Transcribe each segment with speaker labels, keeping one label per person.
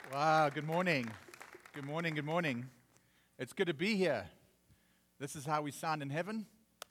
Speaker 1: Wow, good morning. Good morning, good morning. It's good to be here. This is how we sound in heaven.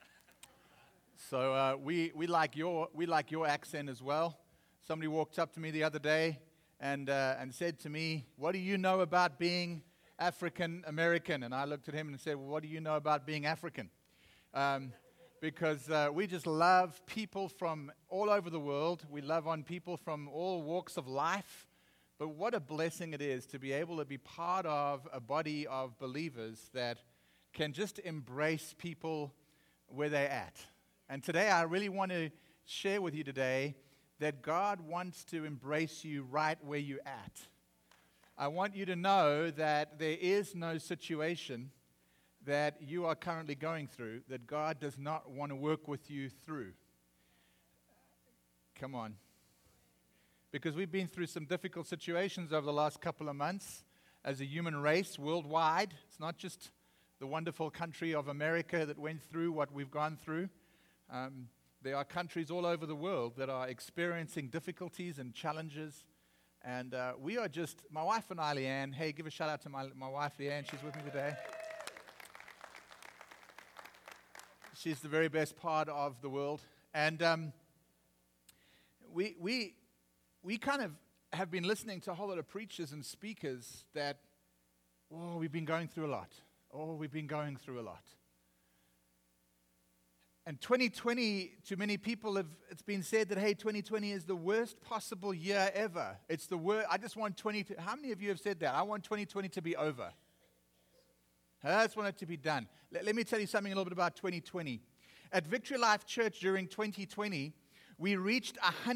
Speaker 1: So we like your accent as well. Somebody walked up to me the other day and said to me, "What do you know about being African American?" And I looked at him and said, "Well, what do you know about being African?" Because we just love people from all over the world. We love on people from all walks of life. But what a blessing it is to be able to be part of a body of believers that can just embrace people where they're at. And today I really want to share with you today that God wants to embrace you right where you're at. I want you to know that there is no situation that you are currently going through that God does not want to work with you through. Come on. Because we've been through some difficult situations over the last couple of months as a human race worldwide. It's not just the wonderful country of America that went through what we've gone through. There are countries all over the world that are experiencing difficulties and challenges. And we are just, my wife and I, Leanne, hey, give a shout out to my wife, Leanne. She's with me today. She's the very best part of the world. And we kind of have been listening to a whole lot of preachers and speakers that, we've been going through a lot. We've been going through a lot. And 2020, to many people, it's been said that, hey, 2020 is the worst possible year ever. It's the worst. I just want how many of you have said that? I want 2020 to be over. I just want it to be done. Let me tell you something a little bit about 2020. At Victory Life Church during 2020, we reached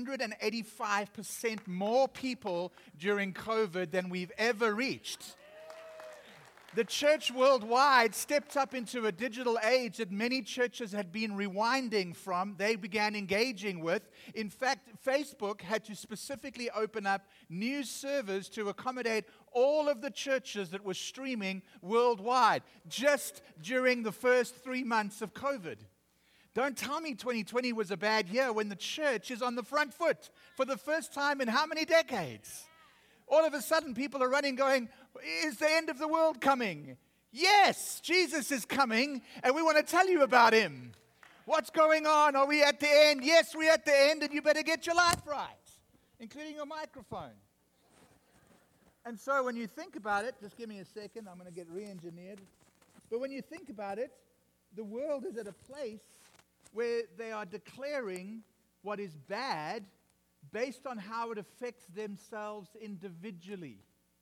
Speaker 1: 185% more people during COVID than we've ever reached. The church worldwide stepped up into a digital age that many churches had been rewinding from. They began engaging with. In fact, Facebook had to specifically open up new servers to accommodate all of the churches that were streaming worldwide just during the first 3 months of COVID. Don't tell me 2020 was a bad year when the church is on the front foot for the first time in how many decades? All of a sudden, people are running going, is the end of the world coming? Yes, Jesus is coming, and we want to tell you about him. What's going on? Are we at the end? Yes, we're at the end, and you better get your life right, including your microphone. And so when you think about it, just give me a second, I'm going to get re-engineered. But when you think about it, the world is at a place where they are declaring what is bad based on how it affects themselves individually.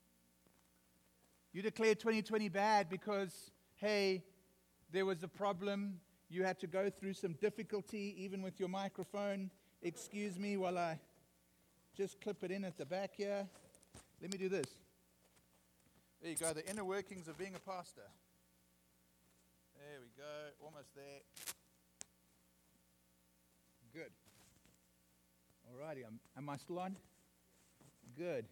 Speaker 1: You declare 2020 bad because, hey, there was a problem. You had to go through some difficulty, even with your microphone. Excuse me while I just clip it in at the back here. Let me do this. There you go, the inner workings of being a pastor. There we go, almost there. Good. All righty, am I still on? Good.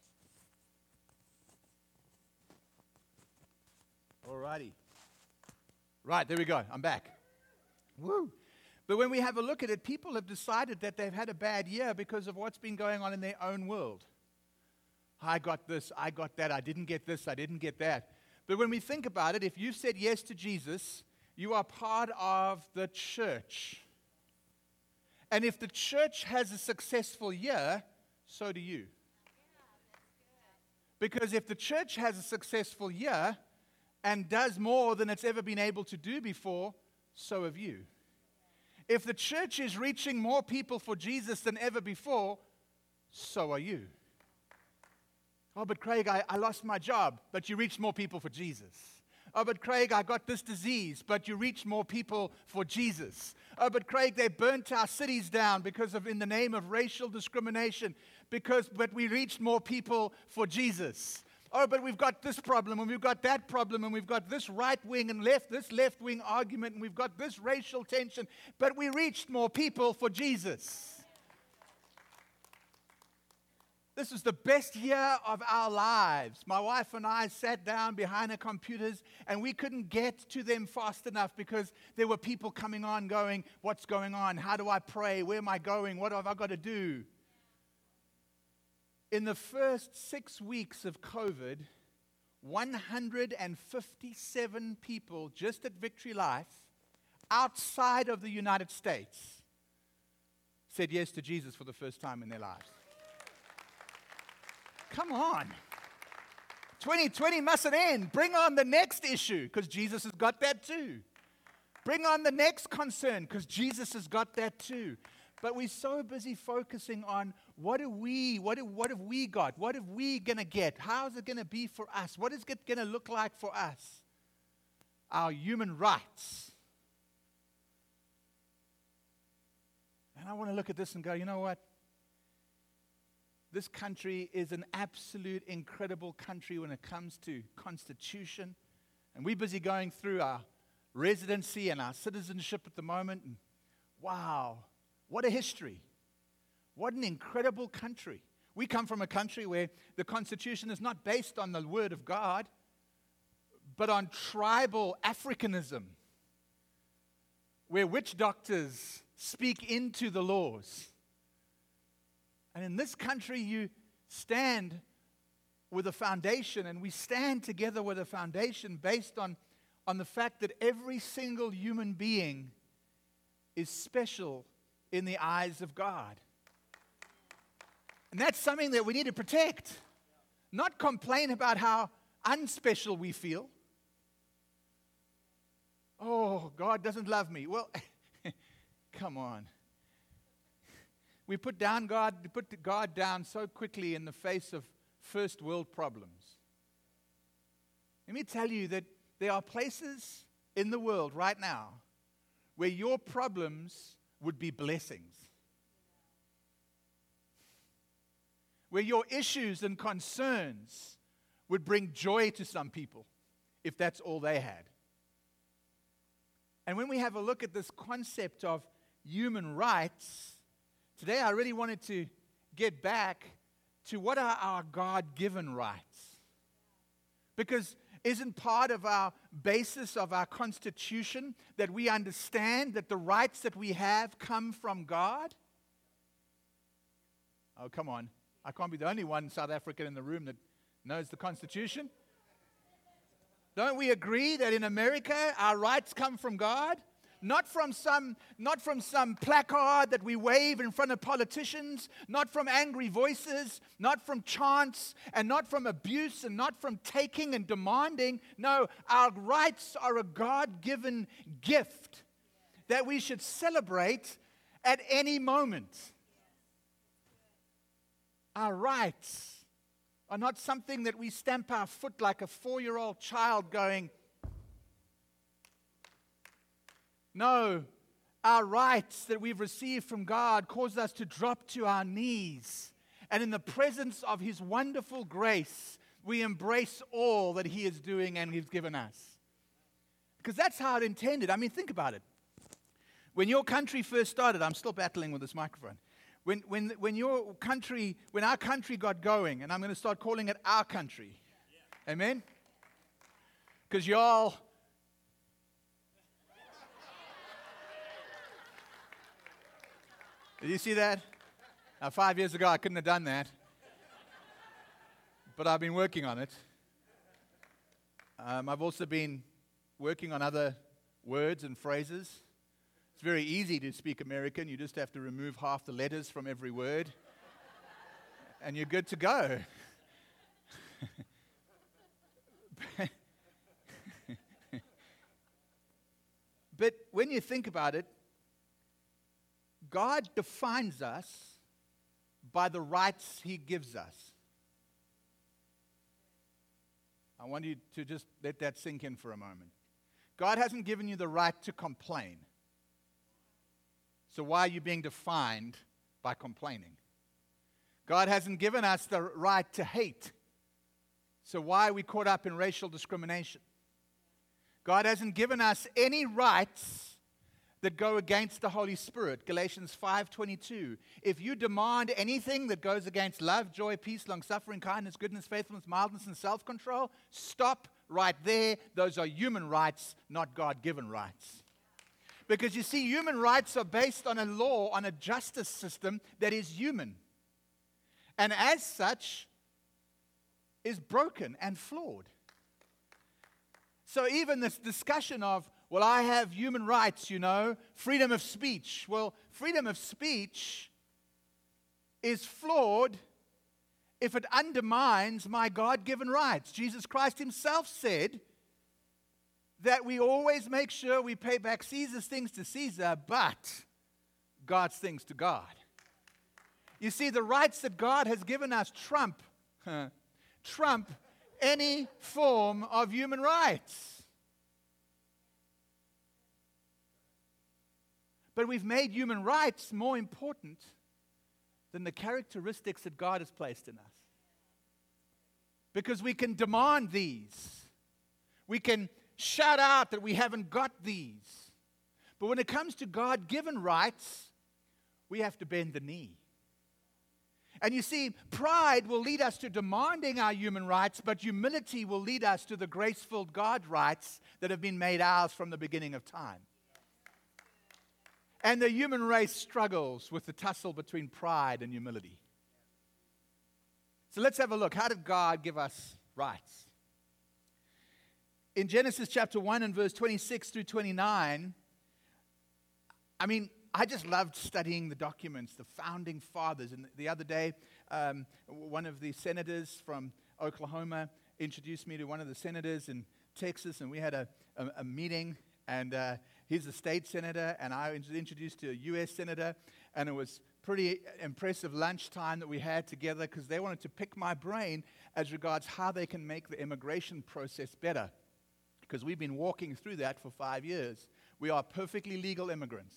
Speaker 1: All righty. Right, there we go. I'm back. Woo! But when we have a look at it, people have decided that they've had a bad year because of what's been going on in their own world. I got this, I got that, I didn't get this, I didn't get that. But when we think about it, if you've said yes to Jesus, you are part of the church. And if the church has a successful year, so do you. Because if the church has a successful year and does more than it's ever been able to do before, so have you. If the church is reaching more people for Jesus than ever before, so are you. Oh, but Craig, I lost my job, but you reached more people for Jesus. Oh, but Craig, I got this disease, but you reached more people for Jesus. Oh, but Craig, they burnt our cities down because of, in the name of racial discrimination, but we reached more people for Jesus. Oh, but we've got this problem, and we've got that problem, and we've got this right wing and this left wing argument, and we've got this racial tension, but we reached more people for Jesus. This was the best year of our lives. My wife and I sat down behind our computers, and we couldn't get to them fast enough because there were people coming on going, what's going on? How do I pray? Where am I going? What have I got to do? In the first 6 weeks of COVID, 157 people just at Victory Life outside of the United States said yes to Jesus for the first time in their lives. Come on. 2020 mustn't end. Bring on the next issue, because Jesus has got that too. Bring on the next concern, because Jesus has got that too. But we're so busy focusing on what have we got? What are we going to get? How is it going to be for us? What is it going to look like for us? Our human rights. And I want to look at this and go, you know what? This country is an absolute incredible country when it comes to constitution. And we're busy going through our residency and our citizenship at the moment. And wow, what a history. What an incredible country. We come from a country where the Constitution is not based on the Word of God, but on tribal Africanism, where witch doctors speak into the laws. And in this country, you stand with a foundation, and we stand together with a foundation based on the fact that every single human being is special in the eyes of God. And that's something that we need to protect, not complain about how unspecial we feel. Oh, God doesn't love me. Well, come on. We put God down so quickly in the face of first world problems. Let me tell you that there are places in the world right now where your problems would be blessings. Where your issues and concerns would bring joy to some people if that's all they had. And when we have a look at this concept of human rights, today I really wanted to get back to what are our God-given rights. Because isn't part of our basis of our Constitution that we understand that the rights that we have come from God? Oh, come on. I can't be the only one South African in the room that knows the Constitution. Don't we agree that in America our rights come from God? Not from some placard that we wave in front of politicians, not from angry voices, not from chants, and not from abuse, and not from taking and demanding. No, our rights are a God-given gift that we should celebrate at any moment. Our rights are not something that we stamp our foot like a 4-year-old child going, no, our rights that we've received from God cause us to drop to our knees. And in the presence of His wonderful grace, we embrace all that He is doing and He's given us. Because that's how it intended. I mean, think about it. When your country first started, I'm still battling with this microphone. When our country got going, and I'm going to start calling it our country. Amen? Because y'all... Did you see that? Now, 5 years ago, I couldn't have done that. But I've been working on it. I've also been working on other words and phrases. It's very easy to speak American. You just have to remove half the letters from every word. And you're good to go. But when you think about it, God defines us by the rights He gives us. I want you to just let that sink in for a moment. God hasn't given you the right to complain. So why are you being defined by complaining? God hasn't given us the right to hate. So why are we caught up in racial discrimination? God hasn't given us any rights that go against the Holy Spirit. Galatians 5:22. If you demand anything that goes against love, joy, peace, long-suffering, kindness, goodness, faithfulness, mildness, and self-control, stop right there. Those are human rights, not God-given rights. Because you see, human rights are based on a law, on a justice system that is human. and as such is broken and flawed. So even this discussion of, well, I have human rights, freedom of speech. Well, freedom of speech is flawed if it undermines my God-given rights. Jesus Christ himself said that we always make sure we pay back Caesar's things to Caesar, but God's things to God. You see, the rights that God has given us trump any form of human rights. But we've made human rights more important than the characteristics that God has placed in us. Because we can demand these. We can shout out that we haven't got these. But when it comes to God-given rights, we have to bend the knee. And you see, pride will lead us to demanding our human rights, but humility will lead us to the grace-filled God rights that have been made ours from the beginning of time. And the human race struggles with the tussle between pride and humility. So let's have a look. How did God give us rights? In Genesis chapter 1 and verse 26 through 29, I just loved studying the documents, the founding fathers. And the other day, one of the senators from Oklahoma introduced me to one of the senators in Texas, and we had a meeting. And he's a state senator, and I was introduced to a U.S. senator, and it was pretty impressive lunchtime that we had together because they wanted to pick my brain as regards how they can make the immigration process better, because we've been walking through that for 5 years. We are perfectly legal immigrants.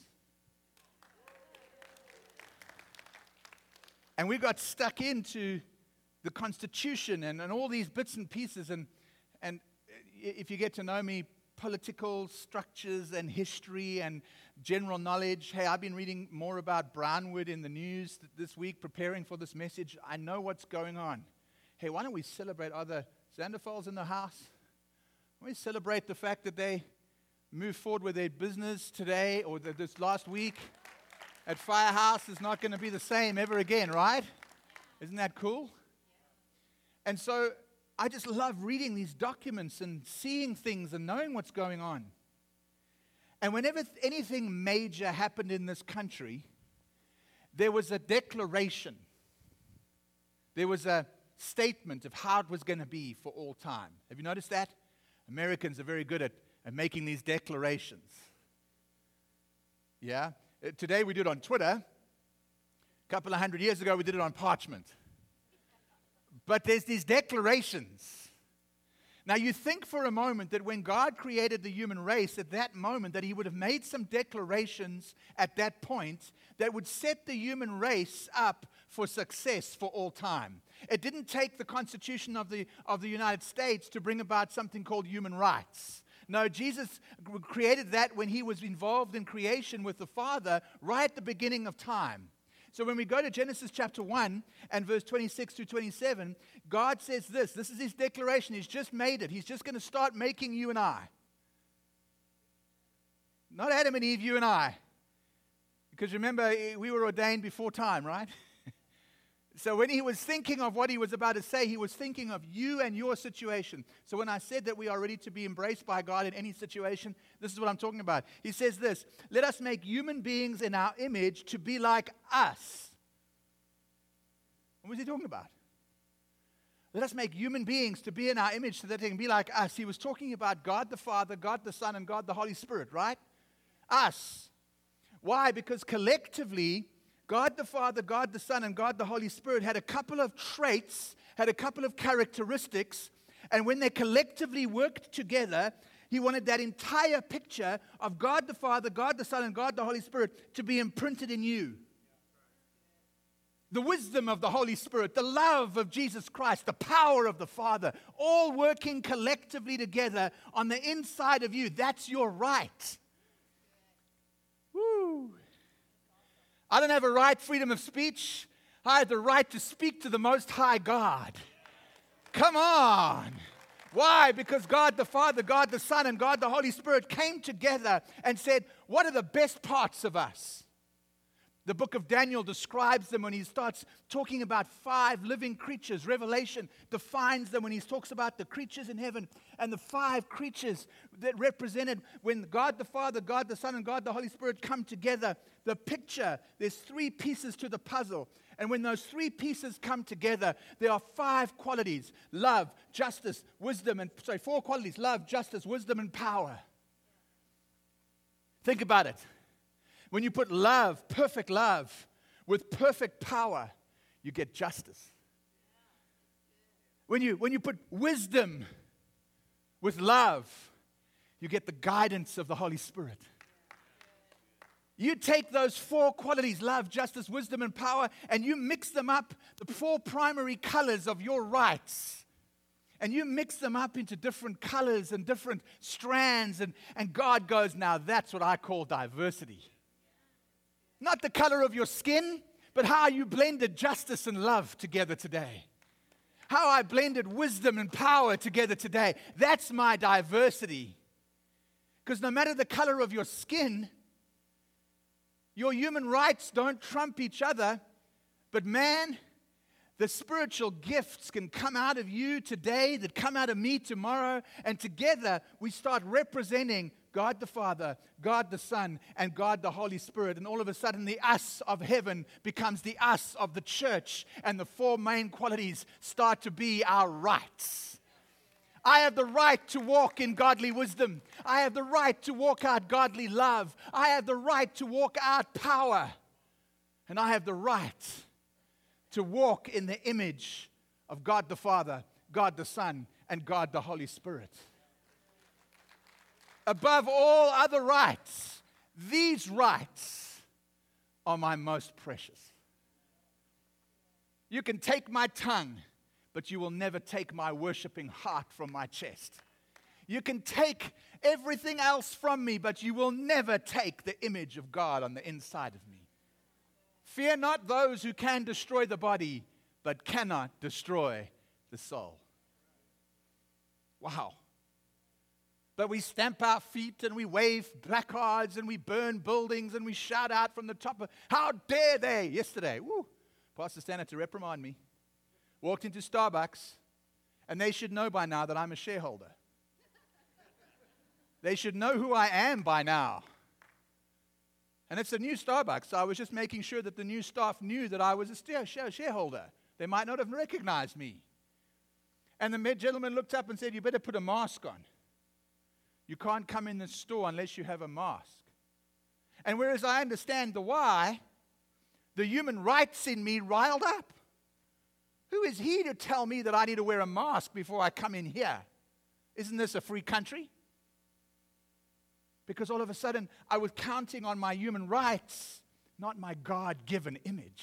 Speaker 1: And we got stuck into the Constitution and all these bits and pieces, and if you get to know me, political structures and history and general knowledge. Hey, I've been reading more about Brownwood in the news this week, preparing for this message. I know what's going on. Hey, why don't we celebrate other Zanderfalls in the house? Why don't we celebrate the fact that they moved forward with their business today or this last week at Firehouse is not going to be the same ever again, right? Isn't that cool? And so I just love reading these documents and seeing things and knowing what's going on. And whenever anything major happened in this country, there was a declaration. There was a statement of how it was going to be for all time. Have you noticed that? Americans are very good at making these declarations. Yeah? Today we do it on Twitter. A couple of 100 years ago we did it on parchment. But there's these declarations. Now you think for a moment that when God created the human race at that moment, that he would have made some declarations at that point that would set the human race up for success for all time. It didn't take the Constitution of the United States to bring about something called human rights. No, Jesus created that when he was involved in creation with the Father right at the beginning of time. So when we go to Genesis chapter 1 and verse 26 to 27, God says this. This is his declaration. He's just made it. He's just going to start making you and I. Not Adam and Eve, you and I. Because remember, we were ordained before time, right? So when he was thinking of what he was about to say, he was thinking of you and your situation. So when I said that we are ready to be embraced by God in any situation, this is what I'm talking about. He says this, let us make human beings in our image to be like us. What was he talking about? Let us make human beings to be in our image so that they can be like us. He was talking about God the Father, God the Son, and God the Holy Spirit, right? Us. Why? Because collectively, God the Father, God the Son, and God the Holy Spirit had a couple of traits, had a couple of characteristics, and when they collectively worked together, he wanted that entire picture of God the Father, God the Son, and God the Holy Spirit to be imprinted in you. The wisdom of the Holy Spirit, the love of Jesus Christ, the power of the Father, all working collectively together on the inside of you. That's your right. Woo! I don't have a right, freedom of speech. I have the right to speak to the Most High God. Come on. Why? Because God the Father, God the Son, and God the Holy Spirit came together and said, what are the best parts of us? The book of Daniel describes them when he starts talking about 5 living creatures. Revelation defines them when he talks about the creatures in heaven and the 5 creatures that represented when God the Father, God the Son, and God the Holy Spirit come together. The picture, there's 3 pieces to the puzzle. And when those 3 pieces come together, there are 5 qualities: love, justice, wisdom, and 4 qualities: love, justice, wisdom, and power. Think about it. When you put love, perfect love, with perfect power, you get justice. When you put wisdom with love, you get the guidance of the Holy Spirit. You take those 4 qualities, love, justice, wisdom, and power, and you mix them up, the 4 primary colors of your rights, and you mix them up into different colors and different strands, and God goes, now that's what I call diversity. Not the color of your skin, but how you blended justice and love together today. How I blended wisdom and power together today. That's my diversity. Because no matter the color of your skin, your human rights don't trump each other. But man, the spiritual gifts can come out of you today, that come out of me tomorrow, and together we start representing God the Father, God the Son, and God the Holy Spirit. And all of a sudden, the us of heaven becomes the us of the church, and the 4 main qualities start to be our rights. I have the right to walk in godly wisdom. I have the right to walk out godly love. I have the right to walk out power. And I have the right to walk in the image of God the Father, God the Son, and God the Holy Spirit. Above all other rights, these rights are my most precious. You can take my tongue, but you will never take my worshiping heart from my chest. You can take everything else from me, but you will never take the image of God on the inside of me. Fear not those who can destroy the body, but cannot destroy the soul. Wow. But we stamp our feet and we wave placards and we burn buildings and we shout out from the top of, how dare they? Yesterday, Pastor Stan had to reprimand me. Walked into Starbucks, and they should know by now that I'm a shareholder. They should know who I am by now. And it's a new Starbucks, so I was just making sure that the new staff knew that I was a shareholder. They might not have recognized me. And the gentleman looked up and said, you better put a mask on. You can't come in the store unless you have a mask. And whereas I understand the why, the human rights in me riled up. Who is he to tell me that I need to wear a mask before I come in here? Isn't this a free country? Because all of a sudden, I was counting on my human rights, not my God-given image.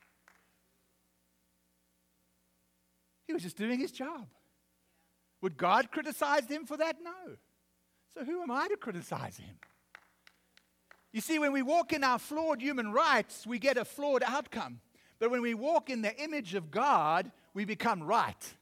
Speaker 1: He was just doing his job. Would God criticize him for that? No. So who am I to criticize him? You see, when we walk in our flawed human rights, we get a flawed outcome. But when we walk in the image of God, we become right.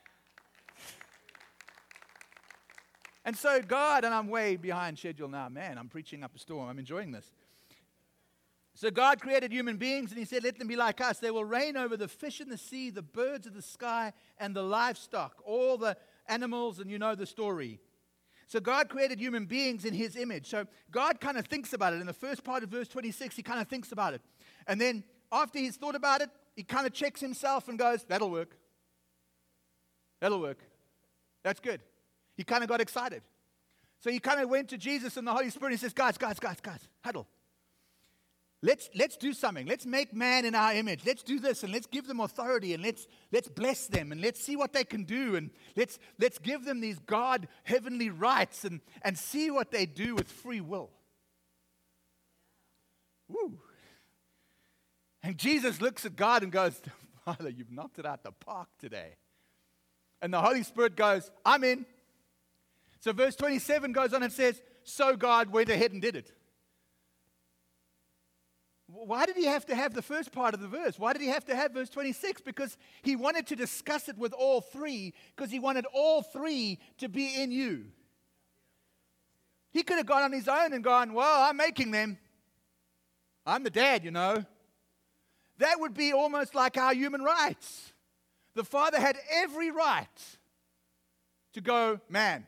Speaker 1: And so God, and I'm way behind schedule now. Man, I'm preaching up a storm. I'm enjoying this. So God created human beings, and he said, let them be like us. They will reign over the fish in the sea, the birds of the sky, and the livestock, all the animals, and you know the story. So God created human beings in his image. So God kind of thinks about it. In the first part of verse 26, he kind of thinks about it. And then after he's thought about it, he kind of checks himself and goes, that'll work. That'll work. That's good. He kind of got excited. So he kind of went to Jesus and the Holy Spirit and he says, guys, huddle. Let's do something. Let's make man in our image. Let's do this and let's give them authority and let's bless them and let's see what they can do and let's give them these God heavenly rights and see what they do with free will. Woo. And Jesus looks at God and goes, Father, you've knocked it out the park today. And the Holy Spirit goes, I'm in. So verse 27 goes on and says, so God went ahead and did it. Why did he have to have the first part of the verse? Why did he have to have verse 26? Because he wanted to discuss it with all three, because he wanted all three to be in you. He could have gone on his own and gone, well, I'm making them. I'm the dad, you know. That would be almost like our human rights. The Father had every right to go, man,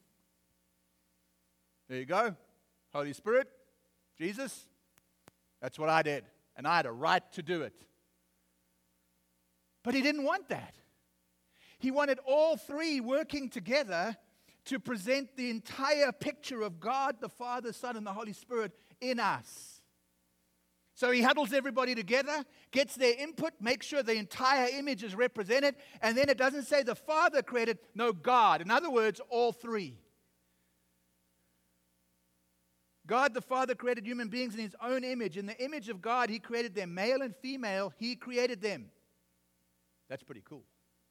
Speaker 1: there you go. Holy Spirit, Jesus, that's what I did. And I had a right to do it. But he didn't want that. He wanted all three working together to present the entire picture of God, the Father, Son, and the Holy Spirit in us. So he huddles everybody together, gets their input, makes sure the entire image is represented, and then it doesn't say the Father created, no, God. In other words, all three. God the Father created human beings in his own image. In the image of God, he created them, male and female, he created them. That's pretty cool.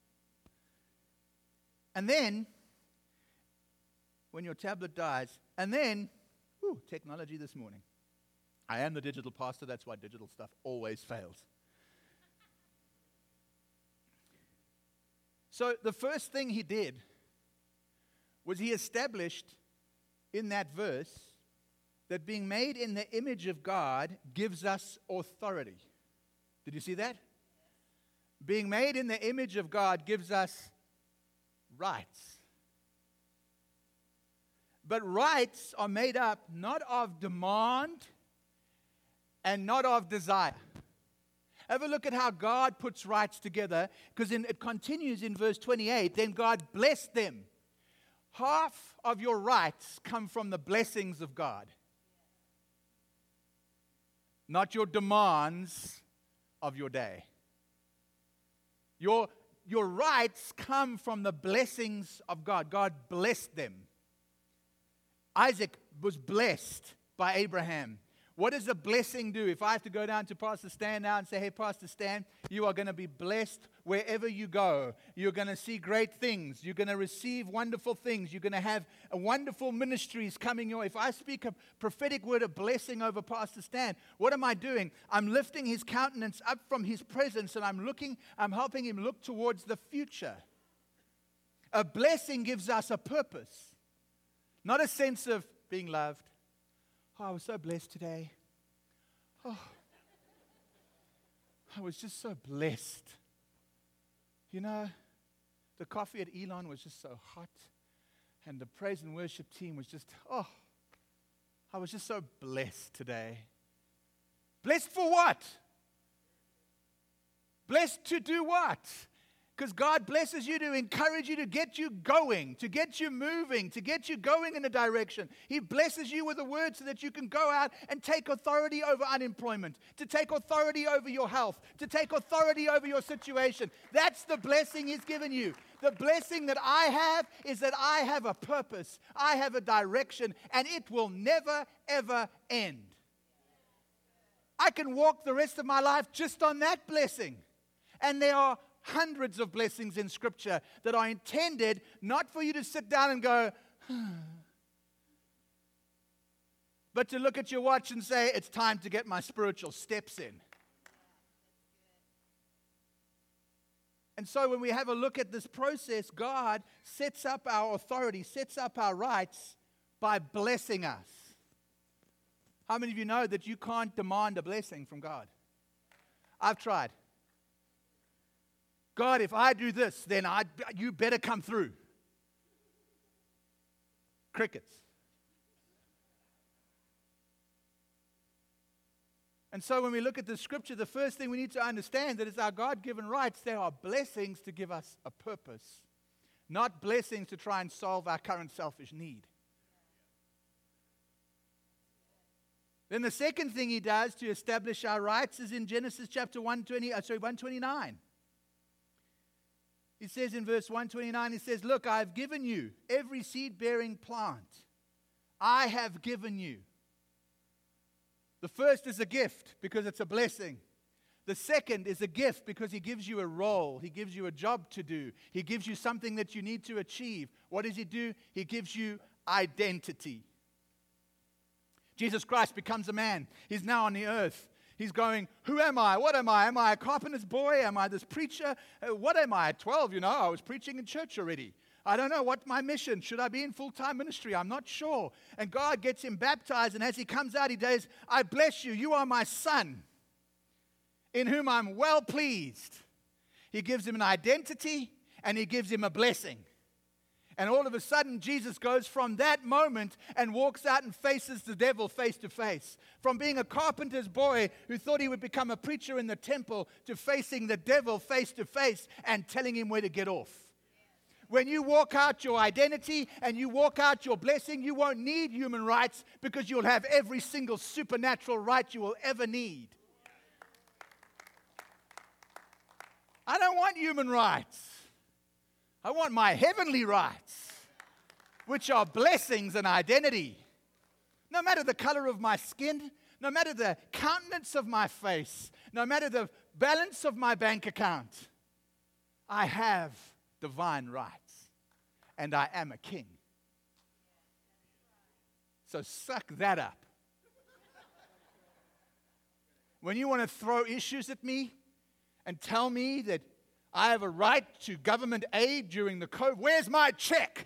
Speaker 1: And then, when your tablet dies, and then, technology this morning. I am the digital pastor, that's why digital stuff always fails. So the first thing he did was he established in that verse that being made in the image of God gives us authority. Did you see that? Being made in the image of God gives us rights. But rights are made up not of demand and not of desire. Have a look at how God puts rights together, because it continues in verse 28. Then God blessed them. Half of your rights come from the blessings of God, not your demands of your day. Your rights come from the blessings of God. God blessed them. Isaac was blessed by Abraham. What does a blessing do? If I have to go down to Pastor Stan now and say, hey, Pastor Stan, you are going to be blessed wherever you go. You're going to see great things. You're going to receive wonderful things. You're going to have wonderful ministries coming your way. If I speak a prophetic word of blessing over Pastor Stan, what am I doing? I'm lifting his countenance up from his presence, and I'm helping him look towards the future. A blessing gives us a purpose, not a sense of being loved. Oh, I was so blessed today. Oh, I was just so blessed. You know, the coffee at Elon was just so hot, and the praise and worship team was just, I was just so blessed today. Blessed for what? Blessed to do what? Because God blesses you to encourage you, to get you going, to get you moving, to get you going in a direction. He blesses you with a word so that you can go out and take authority over unemployment, to take authority over your health, to take authority over your situation. That's the blessing He's given you. The blessing that I have is that I have a purpose, I have a direction, and it will never, ever end. I can walk the rest of my life just on that blessing. And there are hundreds of blessings in Scripture that are intended not for you to sit down and go, but to look at your watch and say, it's time to get my spiritual steps in. And so when we have a look at this process, God sets up our authority, sets up our rights by blessing us. How many of you know that you can't demand a blessing from God? I've tried. God, if I do this, then you better come through. Crickets. And so when we look at the Scripture, the first thing we need to understand that is our God-given rights. They are blessings to give us a purpose, not blessings to try and solve our current selfish need. Then the second thing He does to establish our rights is in Genesis chapter 129. He says in verse 129, He says, look, I have given you every seed-bearing plant. I have given you. The first is a gift because it's a blessing. The second is a gift because He gives you a role. He gives you a job to do. He gives you something that you need to achieve. What does He do? He gives you identity. Jesus Christ becomes a man. He's now on the earth. He's going, who am I? What am I? Am I a carpenter's boy? Am I this preacher? What am I? At 12, I was preaching in church already. I don't know what my mission. Should I be in full-time ministry? I'm not sure. And God gets him baptized, and as he comes out, he says, I bless you. You are my son, in whom I'm well pleased. He gives him an identity, and he gives him a blessing. And all of a sudden, Jesus goes from that moment and walks out and faces the devil face to face. From being a carpenter's boy who thought he would become a preacher in the temple to facing the devil face to face and telling him where to get off. When you walk out your identity and you walk out your blessing, you won't need human rights because you'll have every single supernatural right you will ever need. I don't want human rights. I want my heavenly rights, which are blessings and identity. No matter the color of my skin, no matter the countenance of my face, no matter the balance of my bank account, I have divine rights, and I am a king. So suck that up. When you want to throw issues at me and tell me that I have a right to government aid during the COVID, where's my check?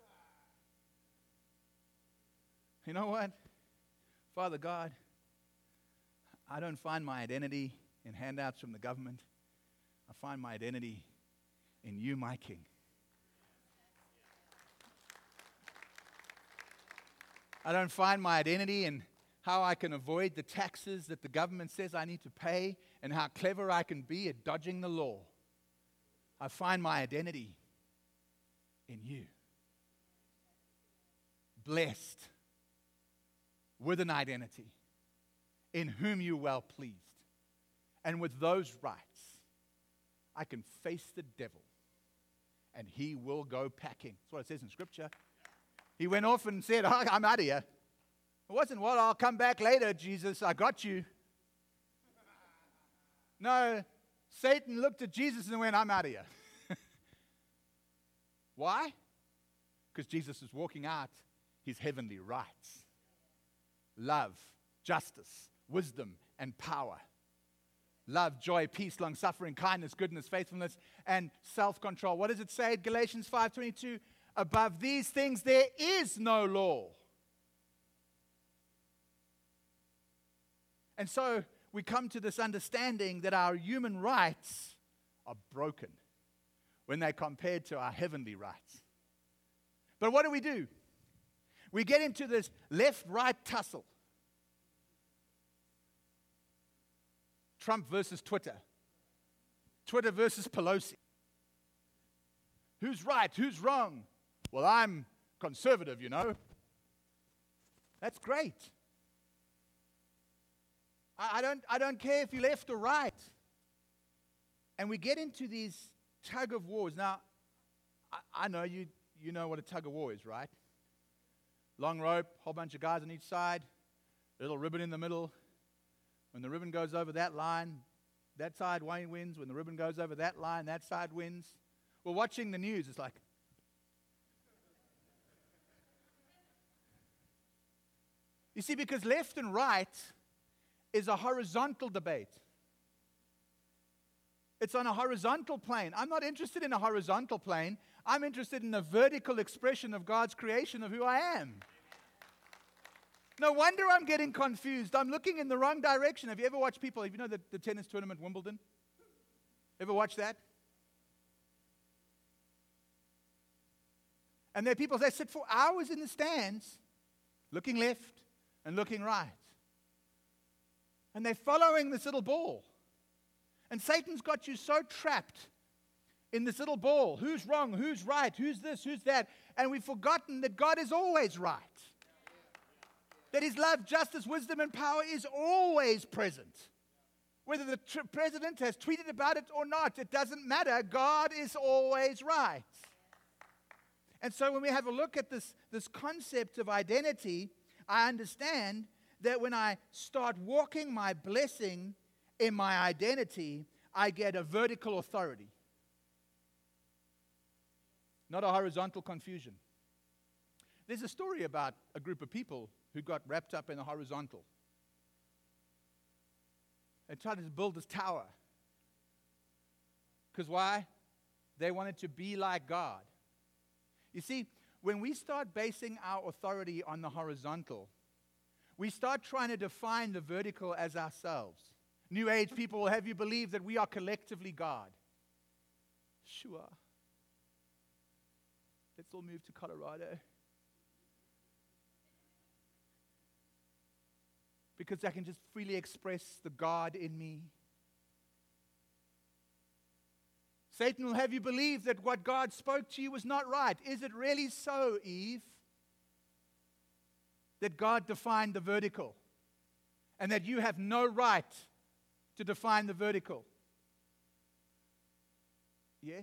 Speaker 1: You know what? Father God, I don't find my identity in handouts from the government. I find my identity in you, my King. I don't find my identity in how I can avoid the taxes that the government says I need to pay and how clever I can be at dodging the law. I find my identity in you. Blessed with an identity in whom you're well pleased. And with those rights, I can face the devil and he will go packing. That's what it says in Scripture. He went off and said, oh, I'm out of here. It wasn't, well, I'll come back later, Jesus, I got you. No, Satan looked at Jesus and went, I'm out of here. Why? Because Jesus is walking out his heavenly rights. Love, justice, wisdom, and power. Love, joy, peace, long-suffering, kindness, goodness, faithfulness, and self-control. What does it say in Galatians 5:22? Above these things there is no law. And so we come to this understanding that our human rights are broken when they're compared to our heavenly rights. But what do? We get into this left-right tussle. Trump versus Twitter. Twitter versus Pelosi. Who's right? Who's wrong? Well, I'm conservative, That's great. I don't care if you're left or right. And we get into these tug of wars. Now, I know you know what a tug of war is, right? Long rope, whole bunch of guys on each side, little ribbon in the middle. When the ribbon goes over that line, that side wins. When the ribbon goes over that line, that side wins. Well, watching the news, it's like, you see, because left and right is a horizontal debate. It's on a horizontal plane. I'm not interested in a horizontal plane. I'm interested in a vertical expression of God's creation of who I am. No wonder I'm getting confused. I'm looking in the wrong direction. Have you ever watched people, the tennis tournament, Wimbledon? Ever watch that? And there are people that sit for hours in the stands, looking left and looking right. And they're following this little ball. And Satan's got you so trapped in this little ball. Who's wrong? Who's right? Who's this? Who's that? And we've forgotten that God is always right. That his love, justice, wisdom, and power is always present. Whether the president has tweeted about it or not, it doesn't matter. God is always right. And so when we have a look at this concept of identity, I understand that when I start walking my blessing in my identity, I get a vertical authority, not a horizontal confusion. There's a story about a group of people who got wrapped up in a horizontal. They tried to build this tower. Because why? They wanted to be like God. You see, when we start basing our authority on the horizontal, we start trying to define the vertical as ourselves. New Age people will have you believe that we are collectively God. Sure. Let's all move to Colorado. Because I can just freely express the God in me. Satan will have you believe that what God spoke to you was not right. Is it really so, Eve, that God defined the vertical and that you have no right to define the vertical? Yes.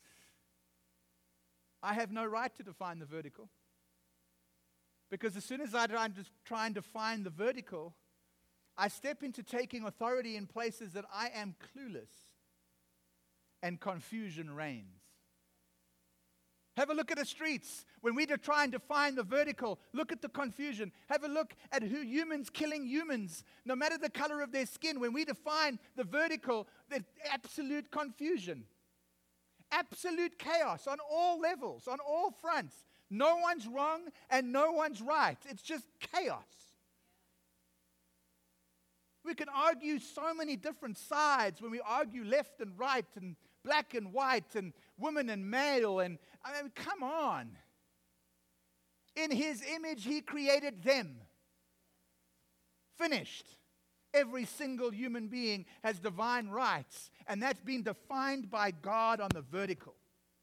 Speaker 1: I have no right to define the vertical. Because as soon as I try and define the vertical, I step into taking authority in places that I am clueless, and confusion reigns. Have a look at the streets. When we try and define the vertical, look at the confusion. Have a look at humans killing humans, no matter the color of their skin. When we define the vertical, there's absolute confusion. Absolute chaos on all levels, on all fronts. No one's wrong and no one's right. It's just chaos. We can argue so many different sides when we argue left and right and black and white and woman and male. And I mean, come on. In His image, He created them. Finished. Every single human being has divine rights, and that's been defined by God on the vertical.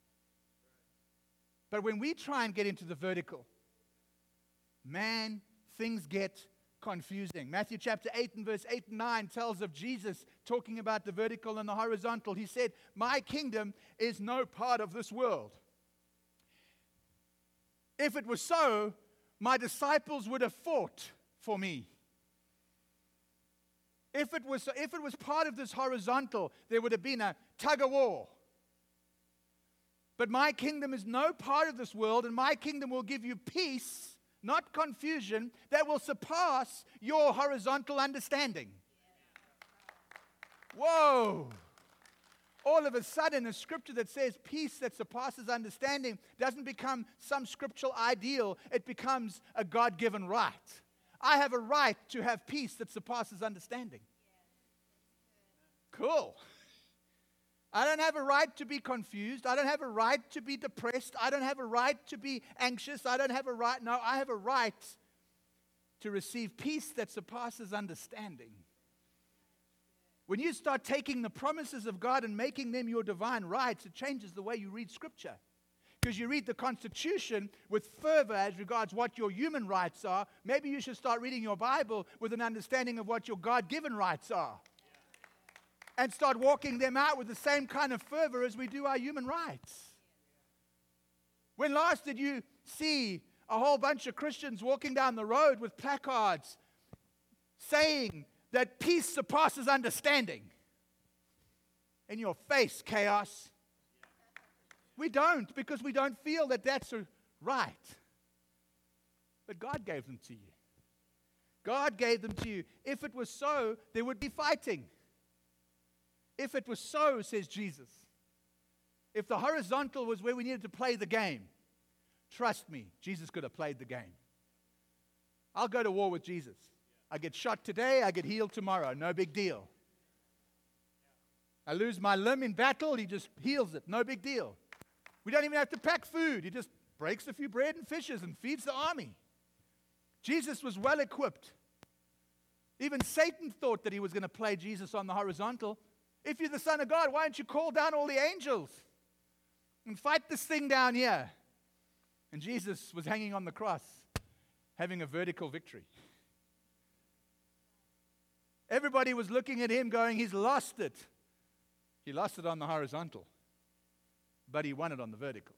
Speaker 1: But when we try and get into the vertical, man, things get confusing. Matthew chapter 8 and verse 8 and 9 tells of Jesus talking about the vertical and the horizontal. He said, "My kingdom is no part of this world. If it was so, my disciples would have fought for me." If it was part of this horizontal, there would have been a tug of war. But my kingdom is no part of this world, and my kingdom will give you peace, not confusion, that will surpass your horizontal understanding. Whoa! All of a sudden, a scripture that says peace that surpasses understanding doesn't become some scriptural ideal. It becomes a God-given right. I have a right to have peace that surpasses understanding. Cool. I don't have a right to be confused. I don't have a right to be depressed. I don't have a right to be anxious. I don't have a right. No, I have a right to receive peace that surpasses understanding. When you start taking the promises of God and making them your divine rights, it changes the way you read Scripture. Because you read the Constitution with fervor as regards what your human rights are. Maybe you should start reading your Bible with an understanding of what your God-given rights are. And start walking them out with the same kind of fervor as we do our human rights. When last did you see a whole bunch of Christians walking down the road with placards saying that peace surpasses understanding? In your face, chaos. We don't, because we don't feel that that's right. But God gave them to you. God gave them to you. If it was so, there would be fighting. If it was so, says Jesus, if the horizontal was where we needed to play the game, trust me, Jesus could have played the game. I'll go to war with Jesus. I get shot today, I get healed tomorrow. No big deal. I lose my limb in battle, He just heals it. No big deal. We don't even have to pack food. He just breaks a few bread and fishes and feeds the army. Jesus was well equipped. Even Satan thought that he was going to play Jesus on the horizontal. If you're the Son of God, why don't you call down all the angels and fight this thing down here? And Jesus was hanging on the cross, having a vertical victory. Everybody was looking at Him going, He's lost it. He lost it on the horizontal, but He won it on the vertical.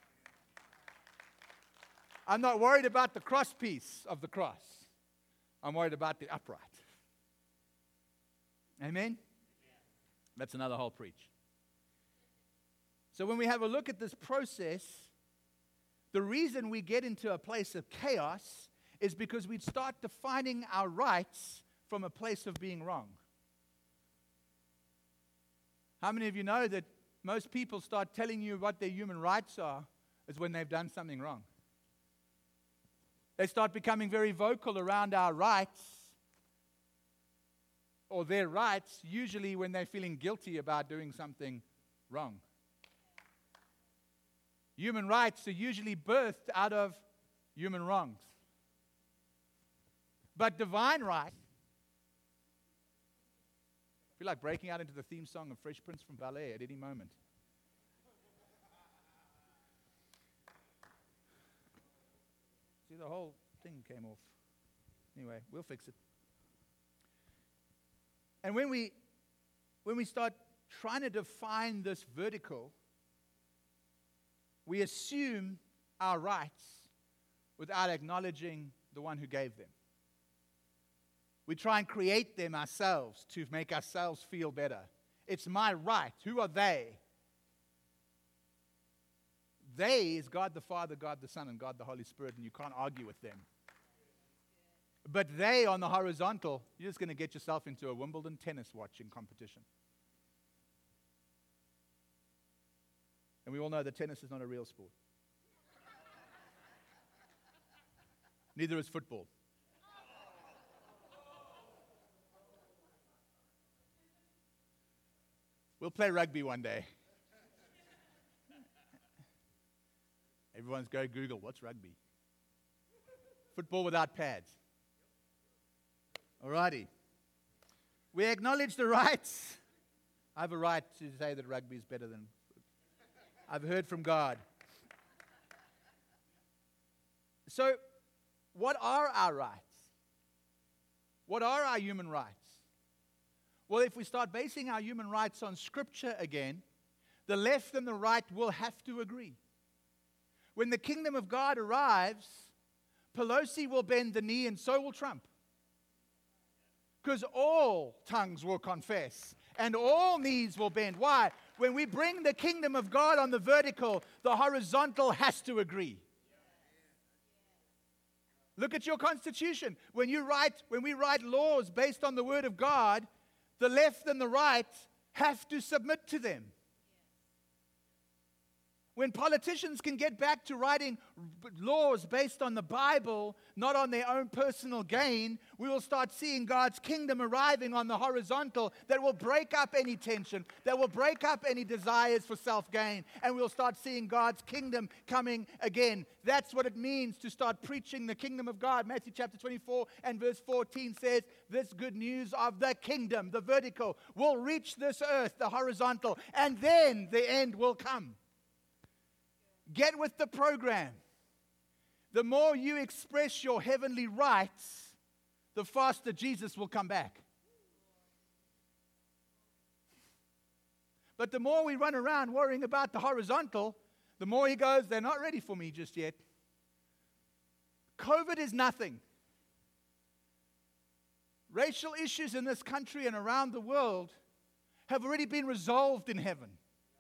Speaker 1: I'm not worried about the cross piece of the cross. I'm worried about the upright. Amen? That's another whole preach. So when we have a look at this process, the reason we get into a place of chaos is because we start defining our rights from a place of being wrong. How many of you know that most people start telling you what their human rights are is when they've done something wrong? They start becoming very vocal around our rights or their rights, usually when they're feeling guilty about doing something wrong. Human rights are usually birthed out of human wrongs. But divine rights, I feel like breaking out into the theme song of Fresh Prince from Bel-Air at any moment. See, the whole thing came off. Anyway, we'll fix it. And when we start trying to define this vertical, we assume our rights without acknowledging the one who gave them. We try and create them ourselves to make ourselves feel better. It's my right. Who are they? They is God the Father, God the Son, and God the Holy Spirit, and you can't argue with them. But they on the horizontal, you're just going to get yourself into a Wimbledon tennis watching competition. And we all know that tennis is not a real sport. Neither is football. We'll play rugby one day. Everyone's go Google, what's rugby? Football without pads. Alrighty. We acknowledge the rights. I have a right to say that rugby is better than football. I've heard from God. So, what are our rights? What are our human rights? Well, if we start basing our human rights on Scripture again, the left and the right will have to agree. When the kingdom of God arrives, Pelosi will bend the knee and so will Trump. Because all tongues will confess and all knees will bend. Why? When we bring the kingdom of God on the vertical, the horizontal has to agree. Look at your Constitution. When we write laws based on the Word of God, the left and the right have to submit to them. When politicians can get back to writing laws based on the Bible, not on their own personal gain, we will start seeing God's kingdom arriving on the horizontal that will break up any tension, that will break up any desires for self-gain, and we'll start seeing God's kingdom coming again. That's what it means to start preaching the kingdom of God. Matthew chapter 24 and verse 14 says, this good news of the kingdom, the vertical, will reach this earth, the horizontal, and then the end will come. Get with the program. The more you express your heavenly rights, the faster Jesus will come back. But the more we run around worrying about the horizontal, the more he goes, they're not ready for me just yet. COVID is nothing. Racial issues in this country and around the world have already been resolved in heaven.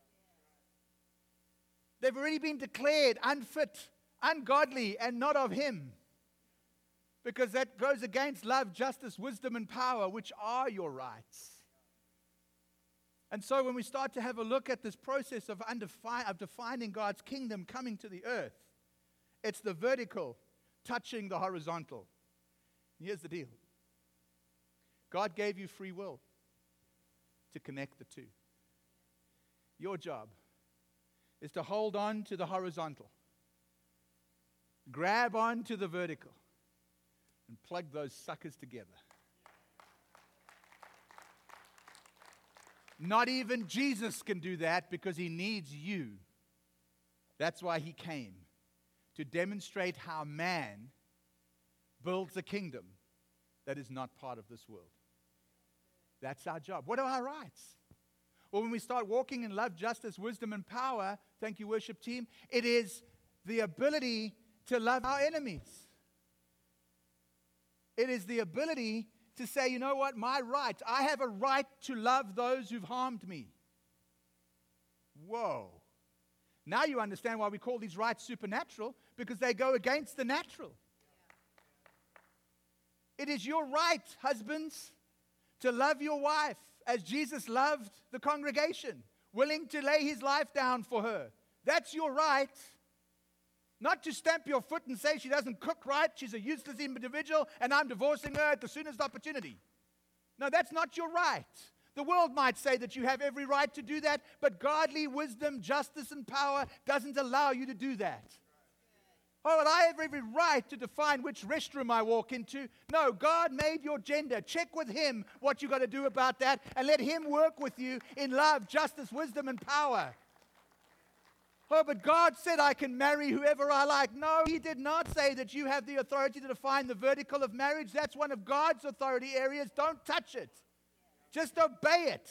Speaker 1: They've already been declared unfit, ungodly, and not of Him. Because that goes against love, justice, wisdom, and power, which are your rights. And so when we start to have a look at this process of defining God's kingdom coming to the earth, it's the vertical touching the horizontal. And here's the deal. God gave you free will to connect the two. Your job is to hold on to the horizontal, grab on to the vertical, and plug those suckers together. Not even Jesus can do that because He needs you. That's why He came, to demonstrate how man builds a kingdom that is not part of this world. That's our job. What are our rights? Well, when we start walking in love, justice, wisdom, and power, thank you, worship team, it is the ability to love our enemies. It is the ability to say, you know what, my right, I have a right to love those who've harmed me. Whoa. Now you understand why we call these rights supernatural, because they go against the natural. It is your right, husbands, to love your wife as Jesus loved the congregation, willing to lay his life down for her. That's your right. Not to stamp your foot and say she doesn't cook right, she's a useless individual, and I'm divorcing her at the soonest opportunity. No, that's not your right. The world might say that you have every right to do that, but godly wisdom, justice, and power doesn't allow you to do that. Oh, well, I have every right to define which restroom I walk into. No, God made your gender. Check with him what you got to do about that, and let him work with you in love, justice, wisdom, and power. Oh, but God said I can marry whoever I like. No, he did not say that you have the authority to define the vertical of marriage. That's one of God's authority areas. Don't touch it. Just obey it.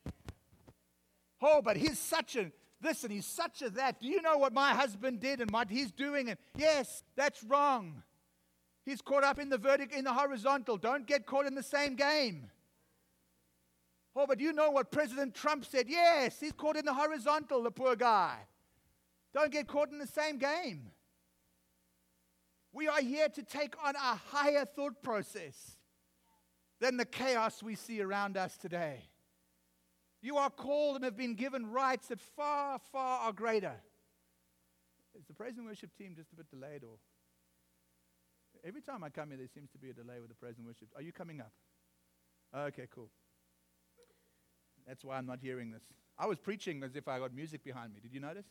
Speaker 1: Oh, but he's such a this and he's such a that. Do you know what my husband did and what he's doing? And yes, that's wrong. He's caught up in the vertical, in the horizontal. Don't get caught in the same game. Oh, but you know what President Trump said? Yes, he's caught in the horizontal, the poor guy. Don't get caught in the same game. We are here to take on a higher thought process than the chaos we see around us today. You are called and have been given rights that far, far are greater. Is the praise and worship team just a bit delayed? Or every time I come here, there seems to be a delay with the praise and worship. Are you coming up? Okay, cool. That's why I'm not hearing this. I was preaching as if I got music behind me. Did you notice?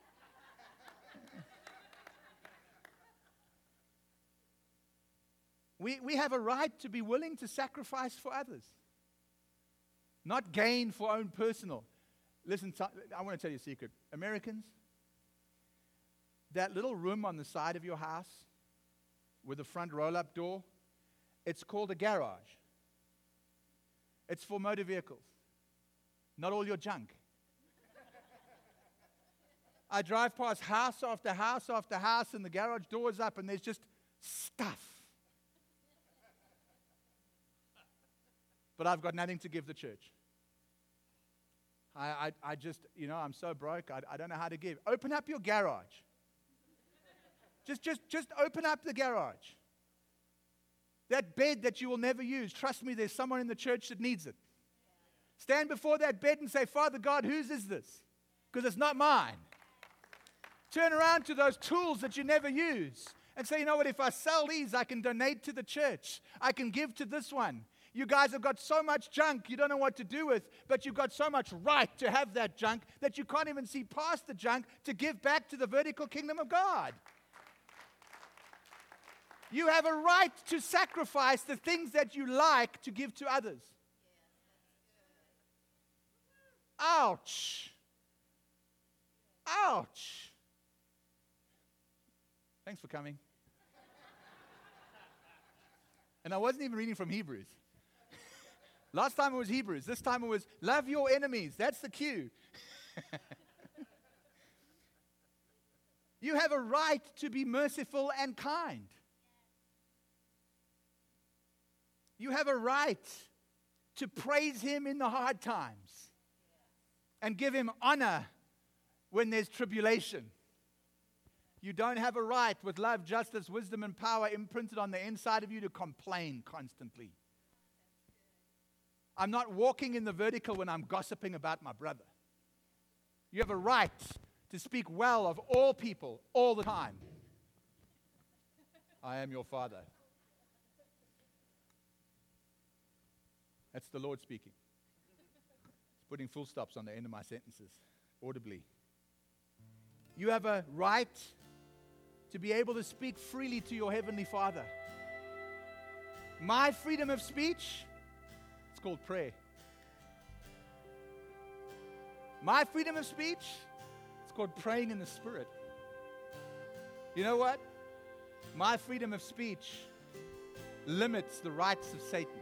Speaker 1: We have a right to be willing to sacrifice for others, not gain for own personal. Listen, I want to tell you a secret. Americans, that little room on the side of your house with the front roll-up door, it's called a garage. It's for motor vehicles, not all your junk. I drive past house after house after house, and the garage door's up, and there's just stuff. But I've got nothing to give the church. I just, I'm so broke, I don't know how to give. Open up your garage. Just open up the garage. That bed that you will never use, trust me, there's someone in the church that needs it. Stand before that bed and say, Father God, whose is this? Because it's not mine. Turn around to those tools that you never use and say, you know what, if I sell these, I can donate to the church. I can give to this one. You guys have got so much junk you don't know what to do with, but you've got so much right to have that junk that you can't even see past the junk to give back to the vertical kingdom of God. You have a right to sacrifice the things that you like to give to others. Ouch. Ouch. Thanks for coming. And I wasn't even reading from Hebrews. Last time it was Hebrews. This time it was love your enemies. That's the cue. You have a right to be merciful and kind. You have a right to praise him in the hard times and give him honor when there's tribulation. You don't have a right with love, justice, wisdom, and power imprinted on the inside of you to complain constantly. I'm not walking in the vertical when I'm gossiping about my brother. You have a right to speak well of all people all the time. I am your Father. That's the Lord speaking. He's putting full stops on the end of my sentences, audibly. You have a right to be able to speak freely to your Heavenly Father. My freedom of speech, it's called prayer. My freedom of speech, it's called praying in the Spirit. You know what? My freedom of speech limits the rights of Satan.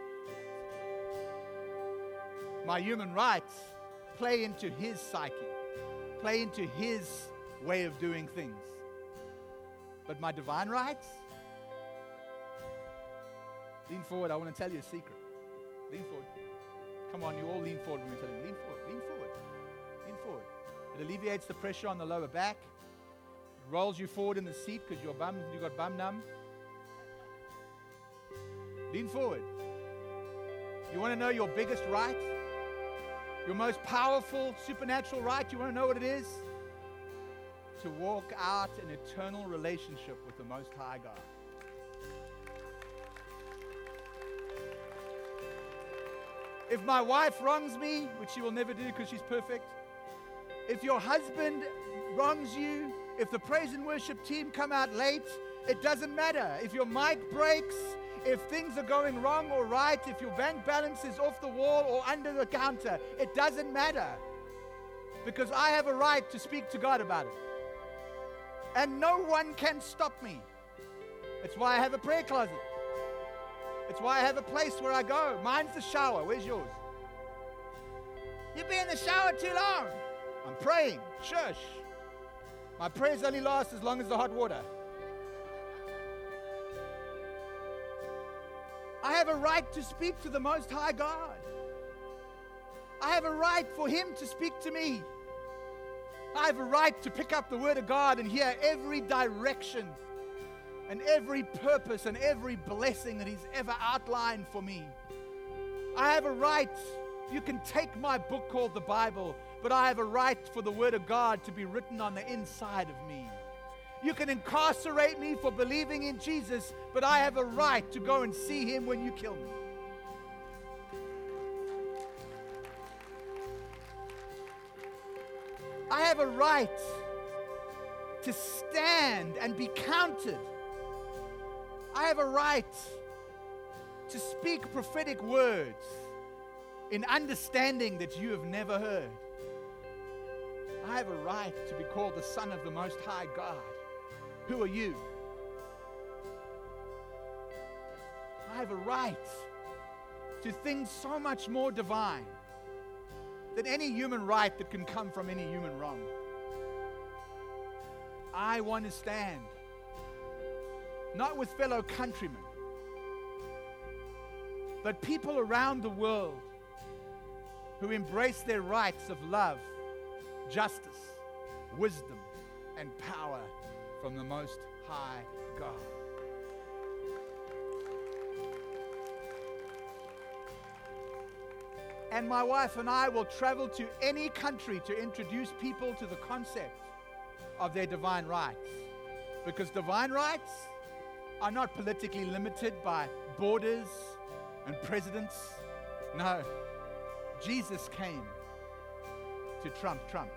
Speaker 1: My human rights play into his psyche, play into his way of doing things. But my divine rights, lean forward. I want to tell you a secret. Lean forward. Come on, you all lean forward when we tell you. Lean forward. Lean forward. Lean forward. It alleviates the pressure on the lower back. It rolls you forward in the seat because you got bum numb. Lean forward. You want to know your biggest right? Your most powerful supernatural right? You want to know what it is? To walk out an eternal relationship with the Most High God. If my wife wrongs me, which she will never do because she's perfect, if your husband wrongs you, if the praise and worship team come out late, it doesn't matter. If your mic breaks, if things are going wrong or right, if your bank balance is off the wall or under the counter, it doesn't matter. Because I have a right to speak to God about it. And no one can stop me. It's why I have a prayer closet. It's why I have a place where I go. Mine's the shower. Where's yours? You've been in the shower too long. I'm praying. Shush. My prayers only last as long as the hot water. I have a right to speak to the Most High God. I have a right for Him to speak to me. I have a right to pick up the Word of God and hear every direction and every purpose and every blessing that He's ever outlined for me. I have a right. You can take my book called the Bible, but I have a right for the Word of God to be written on the inside of me. You can incarcerate me for believing in Jesus, but I have a right to go and see Him when you kill me. I have a right to stand and be counted. I have a right to speak prophetic words in understanding that you have never heard. I have a right to be called the Son of the Most High God. Who are you? I have a right to things so much more divine than any human right that can come from any human wrong. I want to stand, not with fellow countrymen, but people around the world who embrace their rights of love, justice, wisdom, and power from the Most High God. And my wife and I will travel to any country to introduce people to the concept of their divine rights. Because divine rights are not politically limited by borders and presidents. No, Jesus came to trump Trump.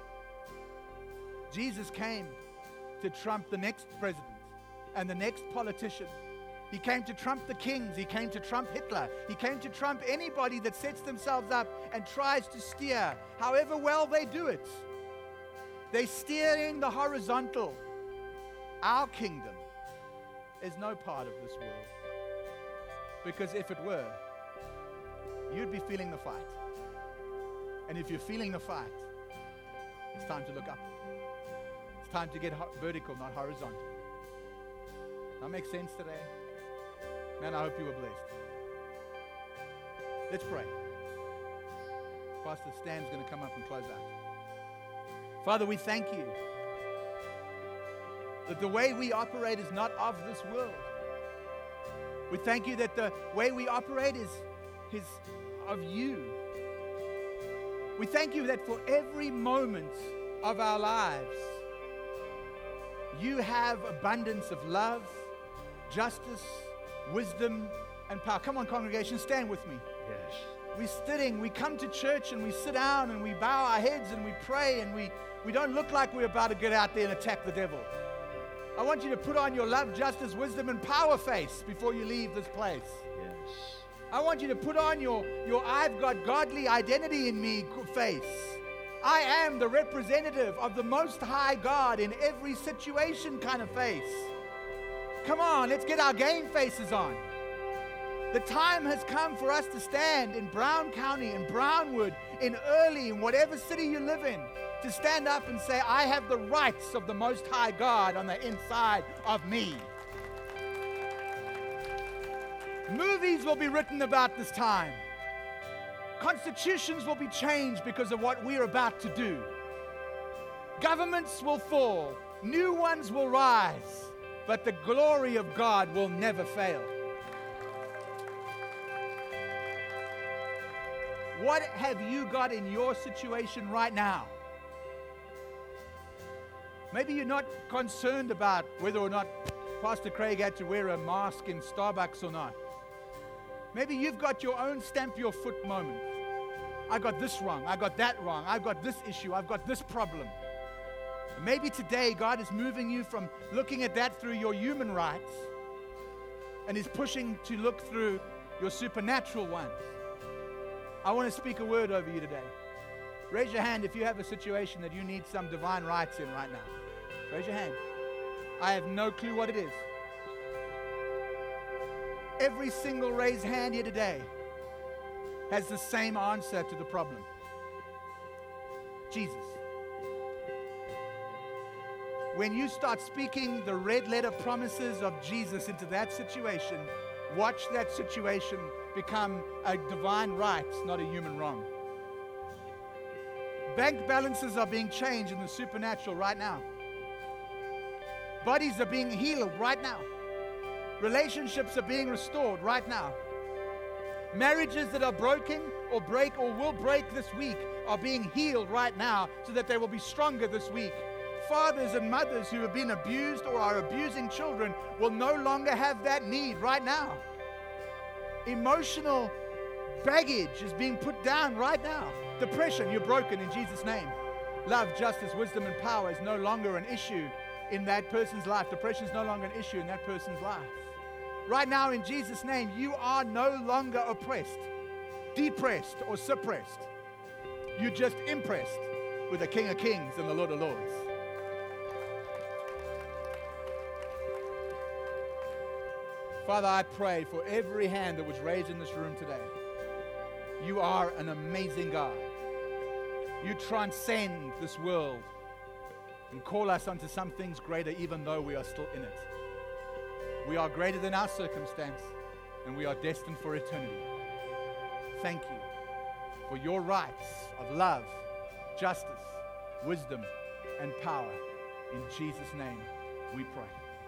Speaker 1: Jesus came to trump the next president and the next politician. He came to trump the kings. He came to trump Hitler. He came to trump anybody that sets themselves up and tries to steer, however well they do it. They're steering the horizontal. Our kingdom is no part of this world. Because if it were, you'd be feeling the fight. And if you're feeling the fight, it's time to look up. It's time to get vertical, not horizontal. That makes sense today? Man, I hope you were blessed. Let's pray. Pastor Stan's going to come up and close out. Father, we thank you that the way we operate is not of this world. We thank you that the way we operate is of you. We thank you that for every moment of our lives, you have abundance of love, justice, wisdom, and power. Come on, congregation, stand with me.
Speaker 2: Yes.
Speaker 1: We're sitting, we come to church and we sit down and we bow our heads and we pray and we don't look like we're about to get out there and attack the devil. I want you to put on your love, justice, wisdom, and power face before you leave this place.
Speaker 2: Yes.
Speaker 1: I want you to put on your I've got godly identity in me face. I am the representative of the Most High God in every situation kind of face. Come on, let's get our game faces on. The time has come for us to stand in Brown County, in Brownwood, in Early, in whatever city you live in, to stand up and say, I have the rights of the Most High God on the inside of me. Movies will be written about this time. Constitutions will be changed because of what we're about to do. Governments will fall. New ones will rise. But the glory of God will never fail. What have you got in your situation right now? Maybe you're not concerned about whether or not Pastor Craig had to wear a mask in Starbucks or not. Maybe you've got your own stamp your foot moment. I got this wrong. I got that wrong. I've got this issue. I've got this problem. Maybe today God is moving you from looking at that through your human rights and is pushing to look through your supernatural ones. I want to speak a word over you today. Raise your hand if you have a situation that you need some divine rights in right now. Raise your hand. I have no clue what it is. Every single raised hand here today has the same answer to the problem. Jesus. When you start speaking the red letter promises of Jesus into that situation, watch that situation become a divine right, not a human wrong. Bank balances are being changed in the supernatural right now. Bodies are being healed right now. Relationships are being restored right now. Marriages that are broken or break or will break this week are being healed right now so that they will be stronger this week. Fathers and mothers who have been abused or are abusing children will no longer have that need right now. Emotional baggage is being put down right now. Depression, you're broken in Jesus' name. Love, justice, wisdom, and power is no longer an issue in that person's life. Depression is no longer an issue in that person's life. Right now, in Jesus' name, you are no longer oppressed, depressed, or suppressed. You're just impressed with the King of Kings and the Lord of Lords. Father, I pray for every hand that was raised in this room today. You are an amazing God. You transcend this world and call us unto some things greater, even though we are still in it. We are greater than our circumstance, and we are destined for eternity. Thank you for your rights of love, justice, wisdom, and power. In Jesus' name we pray.